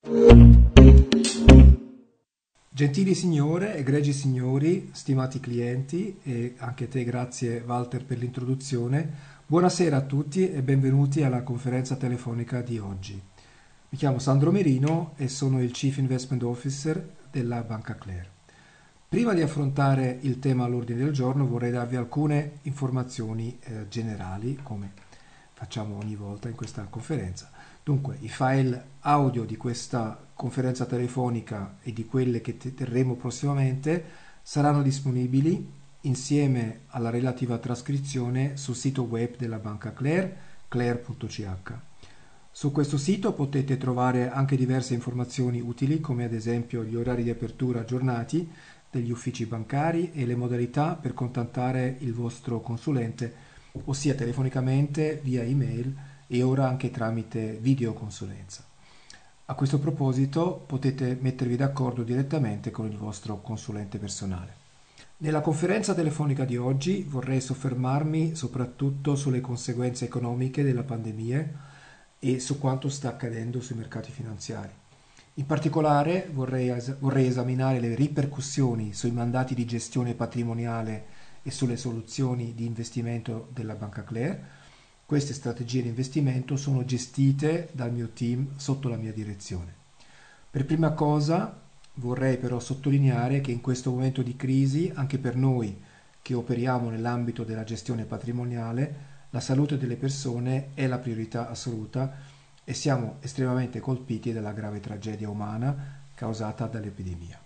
Gentili signore, egregi signori, stimati clienti e anche a te grazie Walter per l'introduzione, buonasera a tutti e benvenuti alla conferenza telefonica di oggi. Mi chiamo Sandro Merino e sono il Chief Investment Officer della Banca Claire. Prima di affrontare il tema all'ordine del giorno vorrei darvi alcune informazioni generali, come facciamo ogni volta in questa conferenza. Dunque, i file audio di questa conferenza telefonica e di quelle che terremo prossimamente saranno disponibili insieme alla relativa trascrizione sul sito web della Banca Claire, claire.ch. Su questo sito potete trovare anche diverse informazioni utili, come ad esempio gli orari di apertura aggiornati degli uffici bancari e le modalità per contattare il vostro consulente, ossia telefonicamente, via email e ora anche tramite videoconsulenza. A questo proposito potete mettervi d'accordo direttamente con il vostro consulente personale. Nella conferenza telefonica di oggi vorrei soffermarmi soprattutto sulle conseguenze economiche della pandemia e su quanto sta accadendo sui mercati finanziari. In particolare vorrei esaminare le ripercussioni sui mandati di gestione patrimoniale e sulle soluzioni di investimento della Banca Claire. Queste strategie di investimento sono gestite dal mio team sotto la mia direzione. Per prima cosa vorrei però sottolineare che in questo momento di crisi, anche per noi che operiamo nell'ambito della gestione patrimoniale, la salute delle persone è la priorità assoluta e siamo estremamente colpiti dalla grave tragedia umana causata dall'epidemia.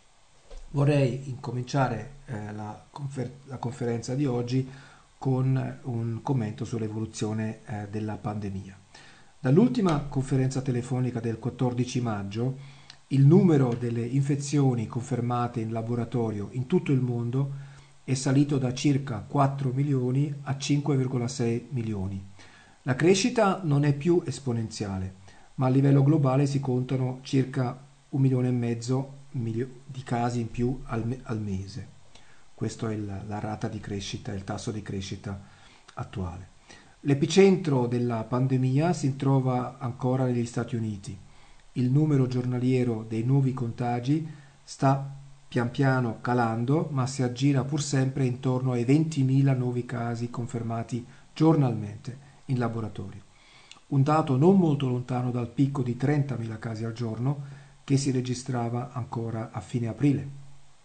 Vorrei incominciare la conferenza di oggi con un commento sull'evoluzione della pandemia. Dall'ultima conferenza telefonica del 14 maggio, il numero delle infezioni confermate in laboratorio in tutto il mondo è salito da circa 4 milioni a 5,6 milioni. La crescita non è più esponenziale, ma a livello globale si contano circa 1,5 milioni di casi in più al mese. Questa è la rata di crescita, il tasso di crescita attuale. L'epicentro della pandemia si trova ancora negli Stati Uniti. Il numero giornaliero dei nuovi contagi sta pian piano calando, ma si aggira pur sempre intorno ai 20.000 nuovi casi confermati giornalmente in laboratorio. Un dato non molto lontano dal picco di 30.000 casi al giorno che si registrava ancora a fine aprile.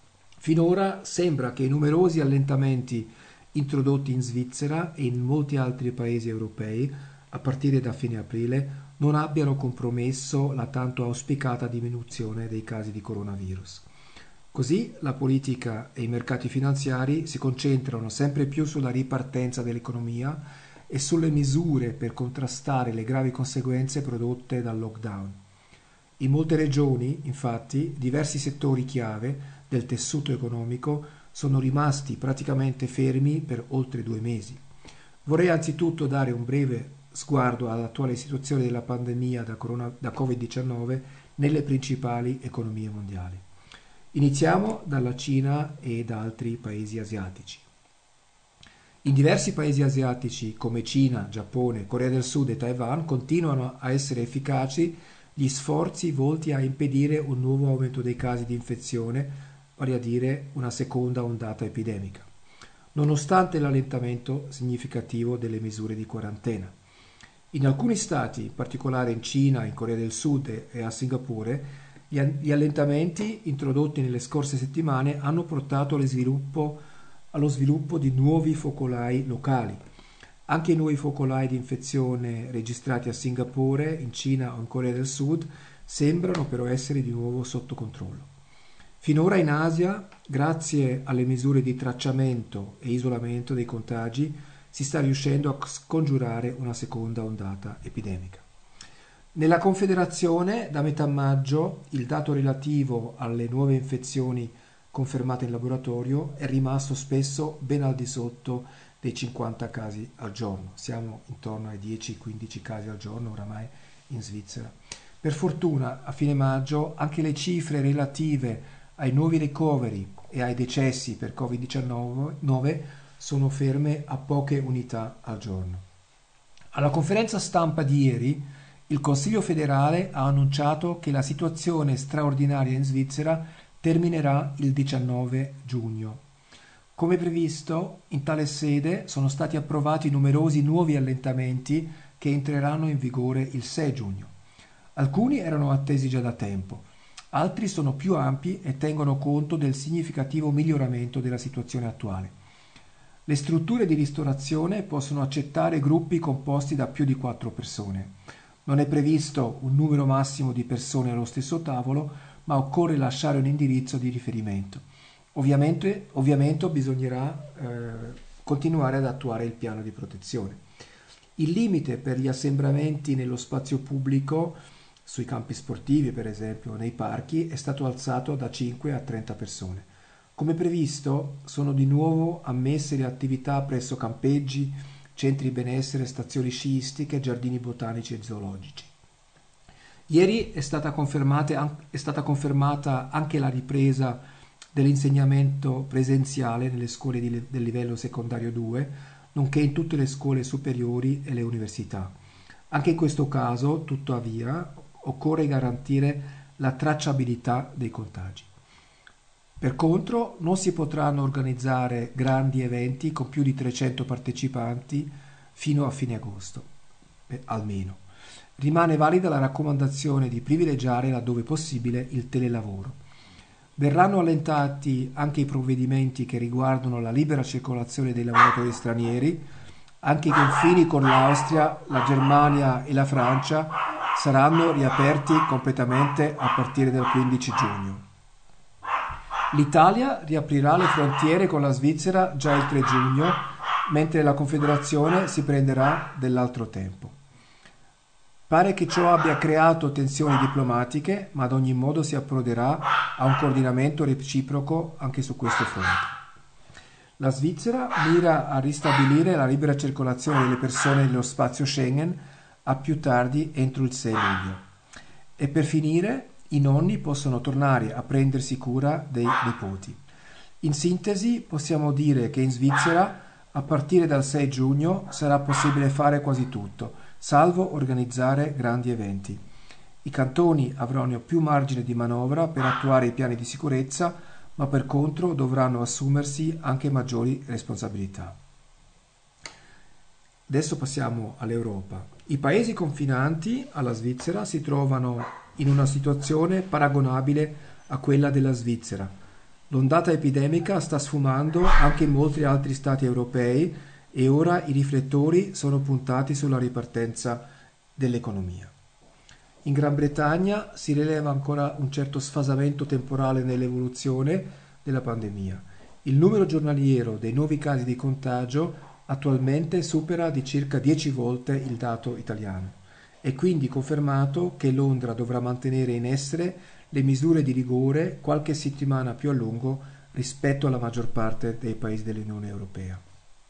Finora sembra che i numerosi allentamenti introdotti in Svizzera e in molti altri paesi europei a partire da fine aprile non abbiano compromesso la tanto auspicata diminuzione dei casi di coronavirus. Così la politica e i mercati finanziari si concentrano sempre più sulla ripartenza dell'economia e sulle misure per contrastare le gravi conseguenze prodotte dal lockdown. In molte regioni, infatti, diversi settori chiave del tessuto economico sono rimasti praticamente fermi per oltre 2 mesi. Vorrei anzitutto dare un breve sguardo all'attuale situazione della pandemia da Covid-19 nelle principali economie mondiali. Iniziamo dalla Cina e da altri paesi asiatici. In diversi paesi asiatici come Cina, Giappone, Corea del Sud e Taiwan continuano a essere efficaci gli sforzi volti a impedire un nuovo aumento dei casi di infezione, vale a dire una seconda ondata epidemica, nonostante l'allentamento significativo delle misure di quarantena. In alcuni stati, in particolare in Cina, in Corea del Sud e a Singapore, gli allentamenti introdotti nelle scorse settimane hanno portato allo sviluppo di nuovi focolai locali. Anche i nuovi focolai di infezione registrati a Singapore, in Cina o in Corea del Sud sembrano però essere di nuovo sotto controllo. Finora in Asia, grazie alle misure di tracciamento e isolamento dei contagi, si sta riuscendo a scongiurare una seconda ondata epidemica. Nella Confederazione, da metà maggio, il dato relativo alle nuove infezioni confermate in laboratorio è rimasto spesso ben al di sotto dei 50 casi al giorno. Siamo intorno ai 10-15 casi al giorno oramai in Svizzera. Per fortuna, a fine maggio, anche le cifre relative ai nuovi ricoveri e ai decessi per Covid-19 sono ferme a poche unità al giorno. Alla conferenza stampa di ieri, Il Consiglio federale ha annunciato che la situazione straordinaria in Svizzera terminerà il 19 giugno. Come previsto, in tale sede sono stati approvati numerosi nuovi allentamenti che entreranno in vigore il 6 giugno. Alcuni erano attesi già da tempo, altri sono più ampi e tengono conto del significativo miglioramento della situazione attuale. Le strutture di ristorazione possono accettare gruppi composti da più di 4 persone. Non è previsto un numero massimo di persone allo stesso tavolo, ma occorre lasciare un indirizzo di riferimento. Ovviamente bisognerà continuare ad attuare il piano di protezione. Il limite per gli assembramenti nello spazio pubblico, sui campi sportivi per esempio, nei parchi, è stato alzato da 5 a 30 persone. Come previsto, sono di nuovo ammesse le attività presso campeggi, centri benessere, stazioni sciistiche, giardini botanici e zoologici. Ieri è stata confermata anche la ripresa dell'insegnamento presenziale nelle scuole del livello secondario 2, nonché in tutte le scuole superiori e le università. Anche in questo caso, tuttavia, occorre garantire la tracciabilità dei contagi. Per contro, non si potranno organizzare grandi eventi con più di 300 partecipanti fino a fine agosto, almeno. Rimane valida la raccomandazione di privilegiare, laddove possibile, il telelavoro. Verranno allentati anche i provvedimenti che riguardano la libera circolazione dei lavoratori stranieri. Anche i confini con l'Austria, la Germania e la Francia saranno riaperti completamente a partire dal 15 giugno. L'Italia riaprirà le frontiere con la Svizzera già il 3 giugno, mentre la Confederazione si prenderà dell'altro tempo. Pare che ciò abbia creato tensioni diplomatiche, ma ad ogni modo si approderà a un coordinamento reciproco anche su questo fronte. La Svizzera mira a ristabilire la libera circolazione delle persone nello spazio Schengen a più tardi entro il 6 luglio. E per finire, i nonni possono tornare a prendersi cura dei nipoti. In sintesi, possiamo dire che in Svizzera, a partire dal 6 giugno, sarà possibile fare quasi tutto, salvo organizzare grandi eventi. I cantoni avranno più margine di manovra per attuare i piani di sicurezza, ma per contro dovranno assumersi anche maggiori responsabilità. Adesso passiamo all'Europa. I paesi confinanti alla Svizzera si trovano in una situazione paragonabile a quella della Svizzera. L'ondata epidemica sta sfumando anche in molti altri stati europei e ora i riflettori sono puntati sulla ripartenza dell'economia. In Gran Bretagna si rileva ancora un certo sfasamento temporale nell'evoluzione della pandemia. Il numero giornaliero dei nuovi casi di contagio attualmente supera di circa 10 volte il dato italiano. È quindi confermato che Londra dovrà mantenere in essere le misure di rigore qualche settimana più a lungo rispetto alla maggior parte dei paesi dell'Unione Europea.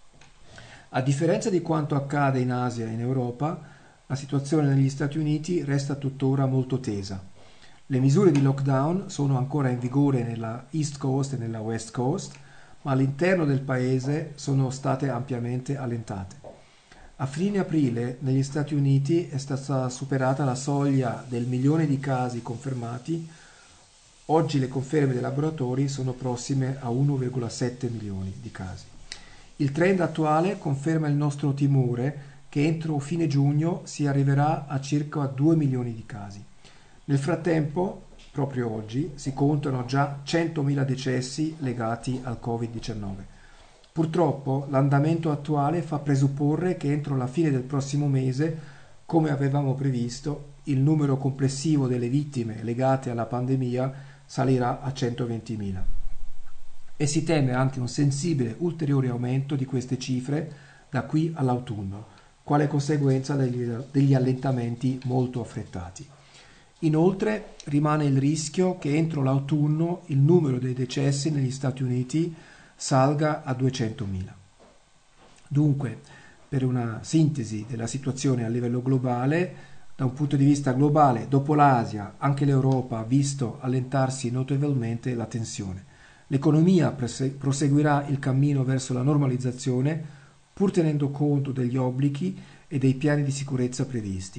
A differenza di quanto accade in Asia e in Europa, la situazione negli Stati Uniti resta tuttora molto tesa. Le misure di lockdown sono ancora in vigore nella East Coast e nella West Coast, ma all'interno del paese sono state ampiamente allentate. A fine aprile negli Stati Uniti è stata superata la soglia del 1 milione di casi confermati. Oggi le conferme dei laboratori sono prossime a 1,7 milioni di casi. Il trend attuale conferma il nostro timore che entro fine giugno si arriverà a circa 2 milioni di casi. Nel frattempo, proprio oggi, si contano già 100.000 decessi legati al Covid-19. Purtroppo l'andamento attuale fa presupporre che entro la fine del prossimo mese, come avevamo previsto, il numero complessivo delle vittime legate alla pandemia salirà a 120.000. E si teme anche un sensibile ulteriore aumento di queste cifre da qui all'autunno, quale conseguenza degli allentamenti molto affrettati. Inoltre rimane il rischio che entro l'autunno il numero dei decessi negli Stati Uniti salga a 200.000. Dunque, per una sintesi della situazione a livello globale, da un punto di vista globale, dopo l'Asia, anche l'Europa ha visto allentarsi notevolmente la tensione. L'economia proseguirà il cammino verso la normalizzazione, pur tenendo conto degli obblighi e dei piani di sicurezza previsti.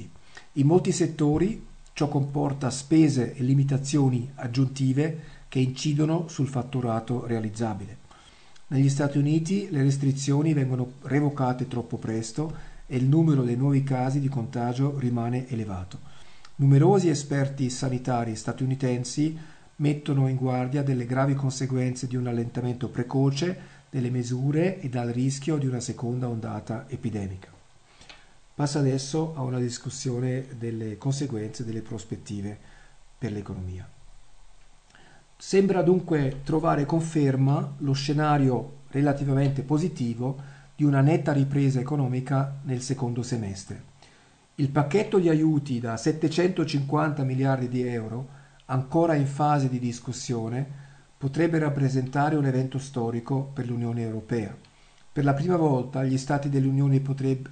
In molti settori ciò comporta spese e limitazioni aggiuntive che incidono sul fatturato realizzabile. Negli Stati Uniti le restrizioni vengono revocate troppo presto e il numero dei nuovi casi di contagio rimane elevato. Numerosi esperti sanitari statunitensi mettono in guardia delle gravi conseguenze di un allentamento precoce delle misure e dal rischio di una seconda ondata epidemica. Passa adesso a una discussione delle conseguenze, delle prospettive per l'economia. Sembra dunque trovare conferma lo scenario relativamente positivo di una netta ripresa economica nel secondo semestre. Il pacchetto di aiuti da 750 miliardi di euro, ancora in fase di discussione, potrebbe rappresentare un evento storico per l'Unione Europea. Per la prima volta gli Stati dell'Unione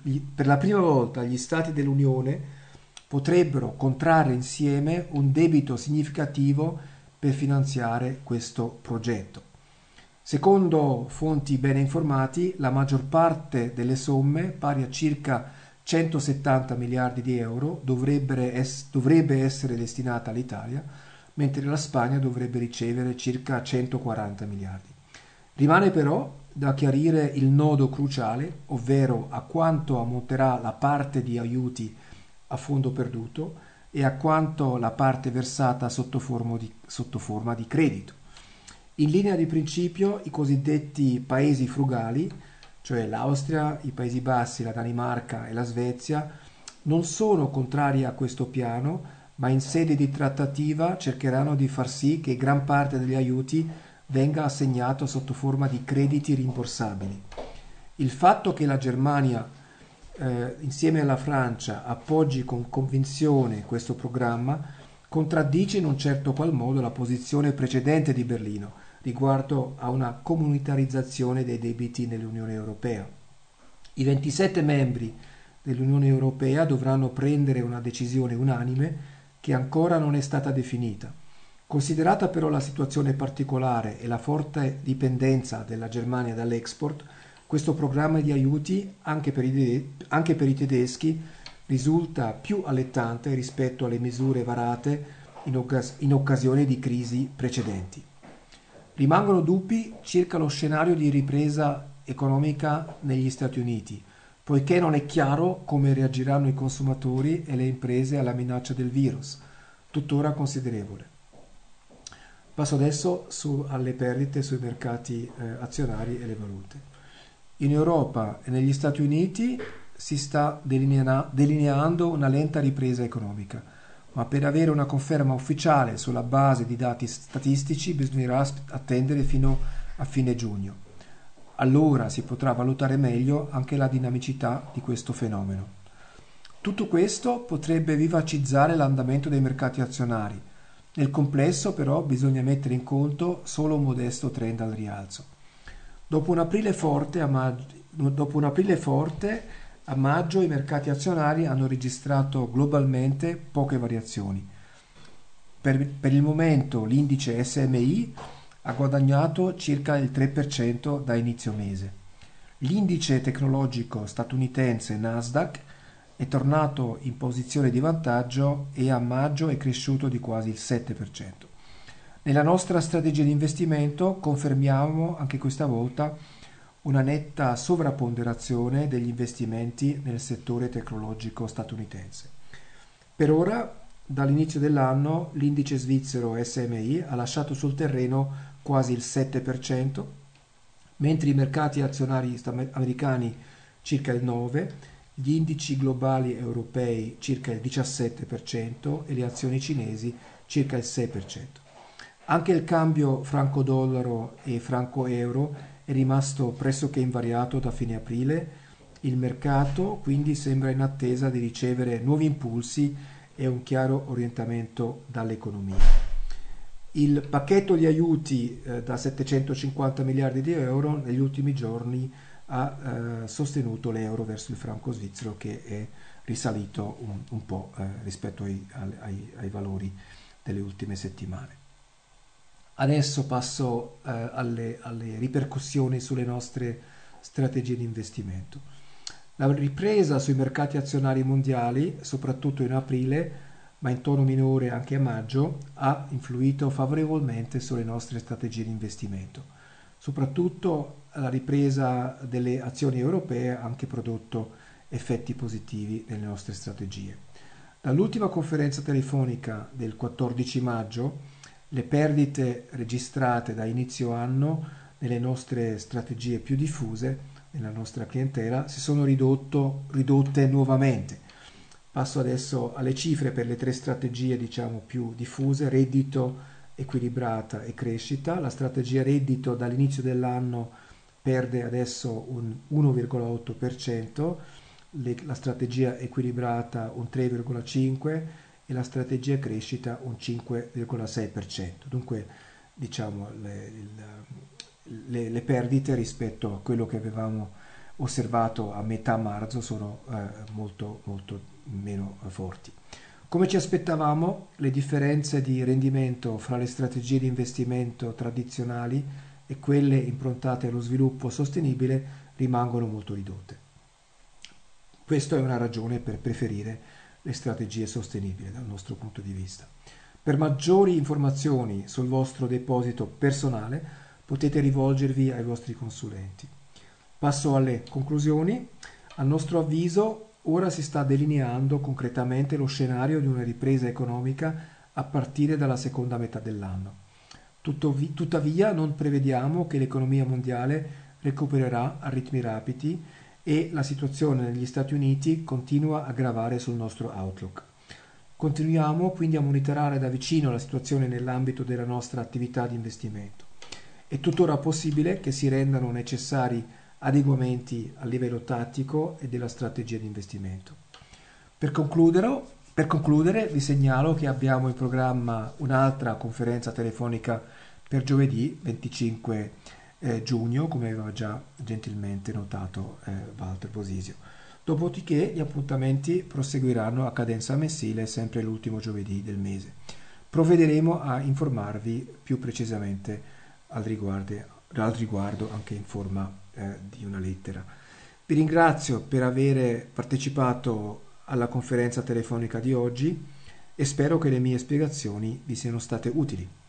potrebbero contrarre insieme un debito significativo per finanziare questo progetto. Secondo fonti bene informati, la maggior parte delle somme, pari a circa 170 miliardi di euro, dovrebbe essere destinata all'Italia, mentre la Spagna dovrebbe ricevere circa 140 miliardi. Rimane però da chiarire il nodo cruciale, ovvero a quanto ammonterà la parte di aiuti a fondo perduto e a quanto la parte versata sotto forma di credito. In linea di principio, i cosiddetti paesi frugali, cioè l'Austria, i Paesi Bassi, la Danimarca e la Svezia, non sono contrari a questo piano, ma in sede di trattativa cercheranno di far sì che gran parte degli aiuti venga assegnato sotto forma di crediti rimborsabili. Il fatto che la Germania insieme alla Francia appoggi con convinzione questo programma contraddice in un certo qual modo la posizione precedente di Berlino riguardo a una comunitarizzazione dei debiti nell'Unione Europea. I 27 membri dell'Unione Europea dovranno prendere una decisione unanime che ancora non è stata definita. Considerata però la situazione particolare e la forte dipendenza della Germania dall'export, questo programma di aiuti, anche per i tedeschi, risulta più allettante rispetto alle misure varate in occasione di crisi precedenti. Rimangono dubbi circa lo scenario di ripresa economica negli Stati Uniti, poiché non è chiaro come reagiranno i consumatori e le imprese alla minaccia del virus, tuttora considerevole. Passo adesso alle perdite sui mercati azionari e le valute. In Europa e negli Stati Uniti si sta delineando una lenta ripresa economica, ma per avere una conferma ufficiale sulla base di dati statistici bisognerà attendere fino a fine giugno. Allora si potrà valutare meglio anche la dinamicità di questo fenomeno. Tutto questo potrebbe vivacizzare l'andamento dei mercati azionari. Nel complesso però bisogna mettere in conto solo un modesto trend al rialzo. Dopo un aprile forte, a maggio i mercati azionari hanno registrato globalmente poche variazioni. Per il momento l'indice SMI ha guadagnato circa il 3% da inizio mese. L'indice tecnologico statunitense Nasdaq è tornato in posizione di vantaggio e a maggio è cresciuto di quasi il 7%. Nella nostra strategia di investimento confermiamo anche questa volta una netta sovrapponderazione degli investimenti nel settore tecnologico statunitense. Per ora, dall'inizio dell'anno, l'indice svizzero SMI ha lasciato sul terreno quasi il 7%, mentre i mercati azionari americani circa il 9%, gli indici globali europei circa il 17% e le azioni cinesi circa il 6%. Anche il cambio franco-dollaro e franco-euro è rimasto pressoché invariato da fine aprile. Il mercato quindi sembra in attesa di ricevere nuovi impulsi e un chiaro orientamento dall'economia. Il pacchetto di aiuti da 750 miliardi di euro negli ultimi giorni ha sostenuto l'euro verso il franco svizzero, che è risalito un po' rispetto ai valori delle ultime settimane. Adesso passo alle ripercussioni sulle nostre strategie di investimento. La ripresa sui mercati azionari mondiali, soprattutto in aprile, ma in tono minore anche a maggio, ha influito favorevolmente sulle nostre strategie di investimento. Soprattutto la ripresa delle azioni europee ha anche prodotto effetti positivi nelle nostre strategie. Dall'ultima conferenza telefonica del 14 maggio, le perdite registrate da inizio anno nelle nostre strategie più diffuse, nella nostra clientela, si sono ridotte nuovamente. Passo adesso alle cifre per le tre strategie, diciamo, più diffuse: reddito, equilibrata e crescita. La strategia reddito dall'inizio dell'anno perde adesso un 1,8%, la strategia equilibrata un 3,5% e la strategia crescita un 5,6%. Dunque, diciamo, le perdite rispetto a quello che avevamo osservato a metà marzo sono molto meno forti. Come ci aspettavamo, le differenze di rendimento fra le strategie di investimento tradizionali e quelle improntate allo sviluppo sostenibile rimangono molto ridotte. Questa è una ragione per preferire le strategie sostenibili dal nostro punto di vista. Per maggiori informazioni sul vostro deposito personale potete rivolgervi ai vostri consulenti. Passo alle conclusioni. A nostro avviso, ora si sta delineando concretamente lo scenario di una ripresa economica a partire dalla seconda metà dell'anno. Tuttavia non prevediamo che l'economia mondiale recupererà a ritmi rapidi e la situazione negli Stati Uniti continua a gravare sul nostro outlook. Continuiamo quindi a monitorare da vicino la situazione nell'ambito della nostra attività di investimento. È tuttora possibile che si rendano necessari adeguamenti a livello tattico e della strategia di investimento. Per concludere, vi segnalo che abbiamo in programma un'altra conferenza telefonica per giovedì 25 giugno, come aveva già gentilmente notato Walter Bosisio. Dopodiché gli appuntamenti proseguiranno a cadenza mensile, sempre l'ultimo giovedì del mese. Provvederemo a informarvi più precisamente al riguardo anche in forma di una lettera. Vi ringrazio per aver partecipato alla conferenza telefonica di oggi e spero che le mie spiegazioni vi siano state utili.